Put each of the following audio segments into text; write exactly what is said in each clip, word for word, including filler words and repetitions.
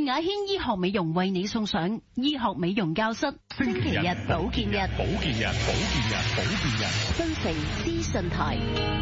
雅軒醫學美容為你送上醫學美容教室，星期日保健日， 保健日，保健日，保健日， 新城資訊台。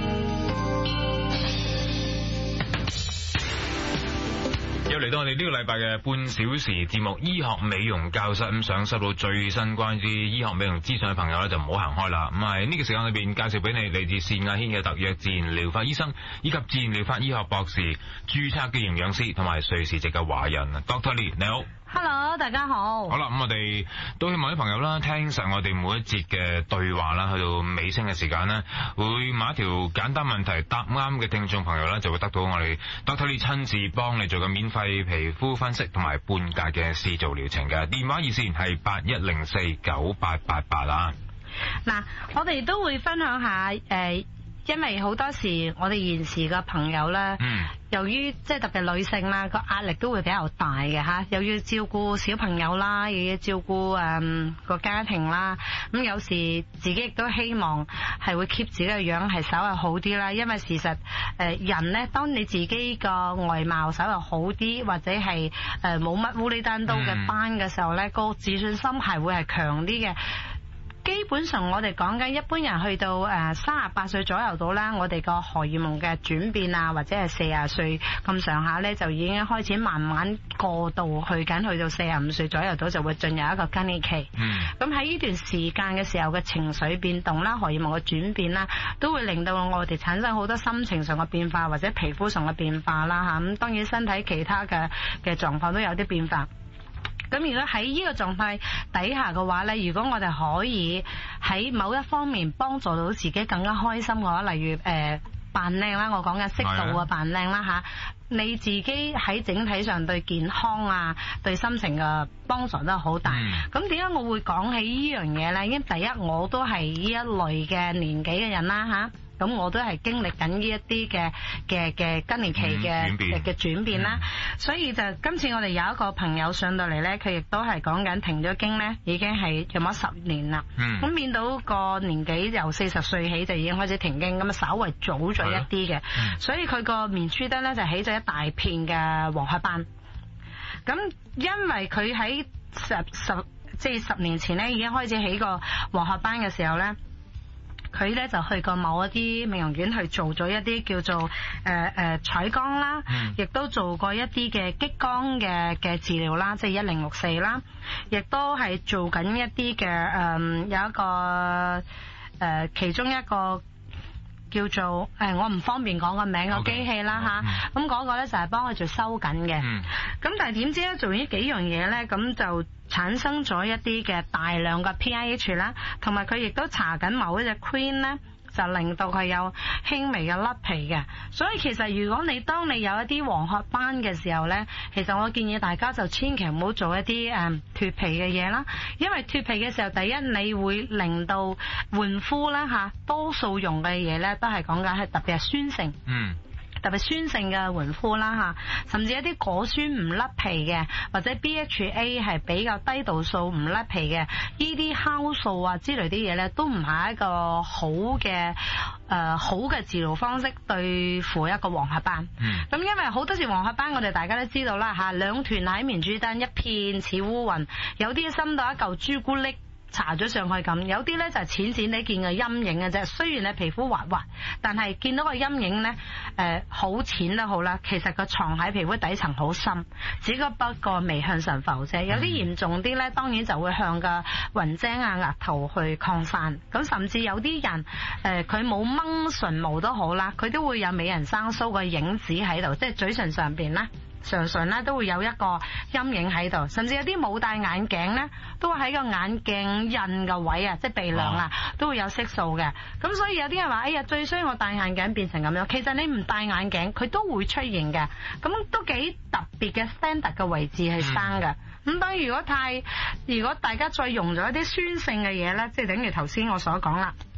又嚟到我哋呢個禮拜嘅半小時節目醫學美容教室，咁想收到最新關於醫學美容資訊嘅朋友咧，就唔好行開啦。咁喺呢個時間裏邊介紹俾你嚟自善雅軒嘅特約自然療法醫生，以及自然療法醫學博士、註冊嘅營養師同埋瑞士籍嘅華人 Doctor Lee， 你好。 Hello， 大家好。 好啦，咁我哋都希望啲朋友啦，聽實我哋每一節嘅對話啦，去到尾聲嘅時間呢，會問一條簡單問題，答啱嘅聽眾朋友呢，就會得到我哋 Doctor Lee 親自幫你做嘅免費皮膚分析同埋半價嘅試做療程嘅。電話熱線係八一零四九八八八啊。 嗱，我哋都會分享下誒、呃，因為好多時我哋現時嘅朋友咧，嗯，由於即係特別女性啦，個壓力都會比較大嘅吓，又要照顧小朋友啦，又要照顧誒個家庭啦，咁有時自己亦都希望係會 keep 自己嘅樣係稍為好啲啦，因為事實誒人咧，當你自己個外貌稍為好啲，或者係誒冇乜烏里單刀嘅斑嘅時候咧，個、嗯、自信心係會係強啲嘅。基本上我哋講緊一般人去到誒三十八歲左右到啦，我哋個荷爾蒙嘅轉變啊，或者係四十歲咁上下咧，就已經開始慢慢過渡去緊，去到四十五歲左右到就會進入一個更年期。嗯。咁喺呢段時間嘅時候嘅情緒變動啦，荷爾蒙嘅轉變啦，都會令到我哋產生好多心情上嘅變化，或者皮膚上嘅變化啦嚇。咁當然身體其他嘅嘅狀況都有啲變化。咁如果喺呢個狀態底下嘅話咧，如果我哋可以喺某一方面幫助到自己更加開心嘅話，例如誒扮靚啦，我講嘅適度嘅扮靚啦吓，你自己喺整體上對健康啊、對心情嘅幫助都係好大。咁點解我會講起呢樣嘢咧？因為第一我都係呢一類嘅年紀嘅人啦吓。咁我都係經歷緊呢一啲嘅嘅嘅更年期嘅嘅轉變啦，所以就今次我哋有一個朋友上到嚟咧，佢亦都係講緊停咗經咧，已經係有冇十年啦。咁、嗯、變到個年紀由四十歲起就已經開始停經，咁啊稍微早咗一啲嘅，所以佢個面珠墩咧就起咗一大片嘅黃褐斑。咁因為佢喺十十即係十年前咧已經開始起個黃褐斑嘅時候咧。佢咧就去過某一啲美容院去做咗一啲叫做誒誒彩光啦，亦、嗯、都做過一啲嘅激光嘅嘅治療啦，即係一零六四啦，亦都係做緊一啲嘅誒有一個誒、呃、其中一個叫做誒、呃、我唔方便講個名個機器啦吓，咁嗰個咧就係幫佢做收緊嘅，咁、嗯、但係點知咧做呢幾樣嘢咧，咁就產生咗一啲嘅大量嘅 P I H 啦，同埋佢亦都搽緊某一隻 cream 咧，就令到佢有輕微嘅甩皮嘅。所以其實如果你當你有一啲黃褐斑嘅時候咧，其實我建議大家就千祈唔好做一啲誒脫皮嘅嘢啦，因為脫皮嘅時候，第一你會令到換膚啦吓，多數用嘅嘢咧都係講緊係特別係酸性。嗯。特別酸性嘅換膚啦吓，甚至一啲果酸唔甩皮嘅，或者 B H A 係比較低度數唔甩皮嘅，呢啲酵素啊之類啲嘢咧，都唔係一個好嘅誒、呃、好嘅治療方式對付一個黃褐斑。嗯。咁因為好多時黃褐斑，我哋大家都知道啦吓，兩團喺面珠墩，一片似烏雲，有啲深到一嚿朱古力搽咗上去咁，有啲咧就係淺淺地見個陰影嘅啫。雖然你皮膚滑滑，但係見到個陰影咧，誒好淺都好啦。其實個藏喺皮膚底層好深，只不過未向上浮啫。有啲嚴重啲咧，當然就會向個雲睛啊、額頭去擴散。咁甚至有啲人誒，佢冇掹唇毛都好啦，佢都會有美人生鬚個影子喺度，即係嘴唇上邊咧。常常咧都會有一個陰影喺度，甚至有啲冇戴眼鏡咧，都會喺個眼鏡印嘅位啊，即係鼻梁啊，都會有色素嘅。咁所以有啲人話：哎呀，最衰我戴眼鏡變成咁樣。其實你唔戴眼鏡，佢都會出現嘅。咁都幾特別嘅 standard 嘅位置係生嘅。咁、嗯、當然如果太，如果大家再用咗一啲酸性嘅嘢咧，即係等於頭先我所講啦。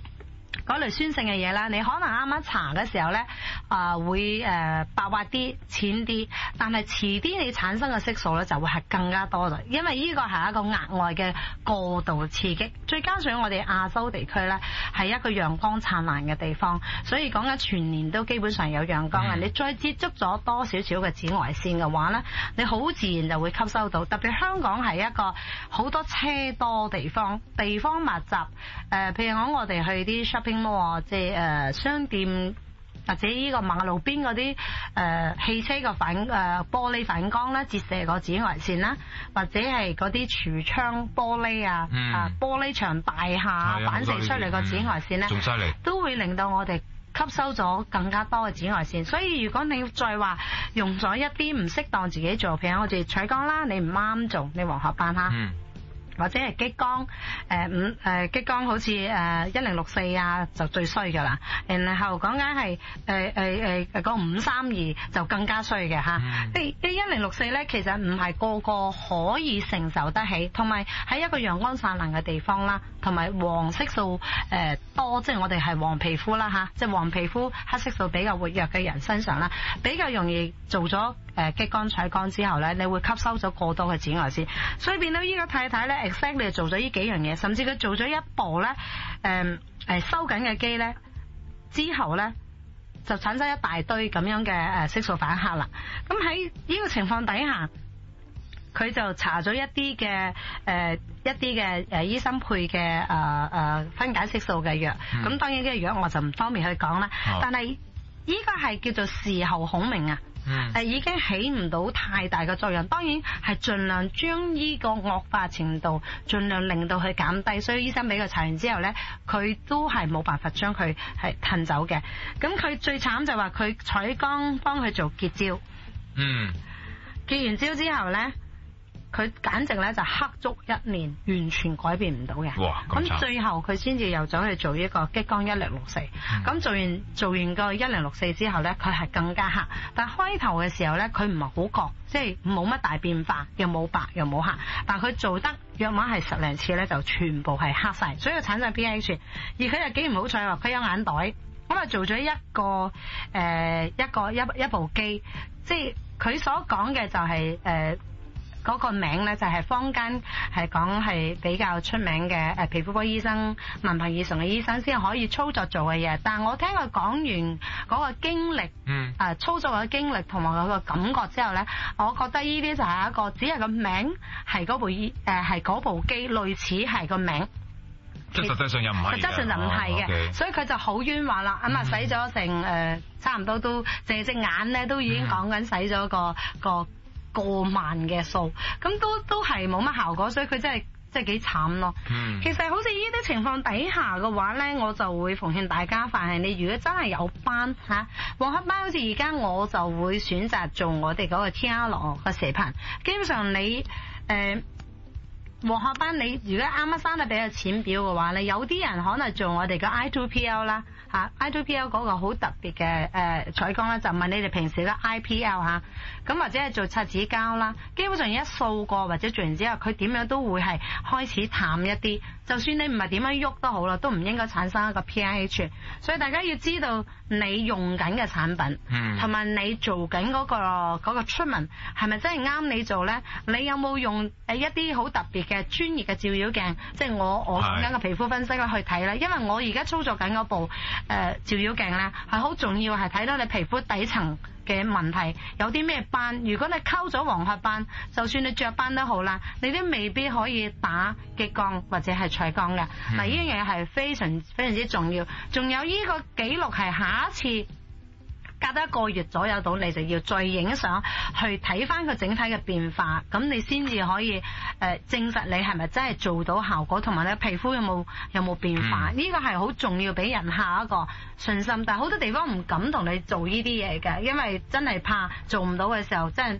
嗰類酸性嘅嘢啦，你可能啱啱搽嘅時候咧，啊、呃、會誒、呃、白滑啲、淺啲，但係遲啲你產生嘅色素咧就會係更加多啦，因為呢個係一個額外嘅過度刺激，再加上我哋亞洲地區咧係一個陽光燦爛嘅地方，所以講緊全年都基本上有陽光啊！嗯、你再接觸咗多少少嘅紫外線嘅話咧，你好自然就會吸收到。特別香港係一個好多車多地方，地方密集，誒、呃，譬如講我哋去啲 shopping mall，即係誒商店或者呢個馬路邊嗰啲誒汽車嘅反誒、呃、玻璃反光啦，折射個紫外線啦，或者係嗰啲櫥窗玻璃啊，嗯、啊玻璃牆大廈反射出嚟個紫外線咧， 仲犀利， 都會令到我哋吸收咗更加多嘅紫外線。所以如果你再話用咗一啲唔適當自己做，譬如我哋取光啦，你唔啱做，你黃褐斑哈。嗯或者係激光，誒五誒激光好似誒一零六四啊，就最衰噶啦。然後講緊係誒誒誒個五三二就更加衰嘅嚇。啲啲一零六四咧，其實唔係個個可以承受得起，同埋喺一個陽光燦爛嘅地方啦，同埋黃色素誒多，即係我哋係黃皮膚啦嚇，即係黃皮膚黑色素比較活躍嘅人身上啦，比較容易做咗誒激光取光之後咧，你會吸收咗過多嘅紫外線，所以變到呢個太太咧。exactly 做咗呢幾樣嘢，甚至佢做咗一步咧，誒、呃、誒收緊嘅機咧，之後咧就產生一大堆咁樣嘅誒色素反黑啦。咁喺呢個情況底下，佢就搽咗一啲嘅誒一啲嘅誒醫生配嘅誒誒分解色素嘅藥。咁、嗯、當然呢個藥我就唔方便去講啦。哦、但係呢個係叫做事後孔明啊。誒、嗯、已經起唔到太大嘅作用，當然係盡量將呢個惡化程度盡量令到佢減低，所以醫生俾佢搽完之後呢，佢都係冇辦法將佢係褪走嘅。咁佢最慘就話佢取光幫佢做結焦，嗯，結完焦之後呢，佢簡直咧就黑足一年，完全改變唔到嘅。哇！咁最後佢先至又走去做一個激光一零六四。咁、嗯、做完做完個一零六四之後咧，佢係更加黑。但係開頭嘅時候咧，佢唔係好覺，即係冇乜大變化，又冇白又冇黑。但係佢做得約莫係十零次咧，就全部係黑晒，所以產生 P H。而佢又幾唔好彩喎，佢有眼袋，咁啊做咗一個誒、呃、一個一一部機，即係佢所講嘅就係、是、誒。呃嗰個名咧就係坊間係講係比較出名嘅誒皮膚科醫生、文憑以上嘅醫生先可以操作做嘅嘢。但係我聽佢講完嗰個經歷，嗯，誒操作嘅經歷同埋嗰個感覺之後咧，我覺得呢啲就係一個只係個名係嗰部醫誒係嗰部機類似係個名， 即係實際上又唔係， 實際上就唔係嘅， 哦 okay、 所以佢就好冤枉啦。咁啊使咗成誒、呃、差唔多都淨係隻眼咧都已經講緊使咗個個。過萬嘅數，咁都都係冇乜效果，所以佢真係真係幾慘咯。嗯、其實好似呢啲情況底下嘅話咧，我就會奉勸大家，凡係你如果真係有斑吓，黃褐斑好似而家我就會選擇做我哋嗰個 T R 嘅射頻，基本上你誒。呃黃褐斑你如果啱啱生得比較淺表嘅話咧，有啲人可能做我哋嘅 I 二 P L 啦嚇 ，I 二 P L 嗰個好特別嘅誒採光咧，就問你哋平時嘅 I P L 嚇，咁或者係做擦紙膠啦，基本上一掃過或者做完之後，佢點樣都會係開始淡一啲，就算你唔係點樣喐都好啦，都唔應該產生一個 P I H， 所以大家要知道你用緊嘅產品，同埋、嗯、你做緊嗰、嗰個嗰、嗰個 treatment 係咪真係啱你做咧？你有冇用誒一啲好特別嘅專業嘅照妖鏡，即係我我講緊個皮膚分析去睇咧，因為我而家操作緊嗰部誒、呃、照妖鏡咧，係好重要，係睇到你皮膚底層嘅問題有啲咩斑。如果你溝咗黃褐斑，就算你雀斑都好啦，你都未必可以打激光或者係取光嘅。嗱、嗯，呢樣嘢係非常非常之重要。仲有呢個記錄係下一次。隔多一個月左右到，你就要再影相去睇翻佢整體嘅變化，咁你先至可以誒、呃、證實你係咪真係做到效果，同埋你皮膚有冇有冇變化？呢個係好重要，俾人下一個信心。但係好多地方唔敢同你做呢啲嘢嘅，因為真係怕做唔到嘅時候，真係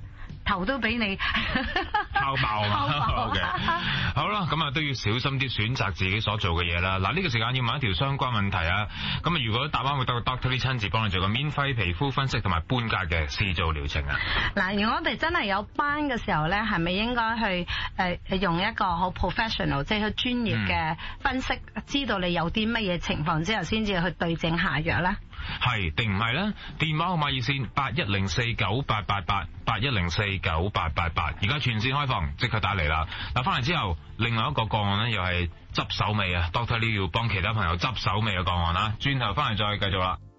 頭都俾你敲爆啊嘛。OK， 好啦，咁啊都要小心啲選擇自己所做嘅嘢啦。嗱，呢個時間要問一條相關問題啊。咁啊，如果答啱會得個 Doctor Lee 親自幫你做個免費皮膚分析同埋半價嘅試做療程啊。 嗱，如果我哋真係有班嘅時候咧，係咪應該去誒用一個好 professional， 即係佢專業嘅分析，嗯、知道你有啲乜嘢情況之後，先至去對症下藥咧？ 係定唔係咧？電話號碼熱線八一零四九八八八八一零四九八八八，而家全線開放，即刻打嚟啦！嗱，翻嚟之後，另外一個個案咧，又係執手尾啊 ，Doctor Lee 要幫其他朋友執手尾嘅個案啦，轉頭翻嚟再繼續啦。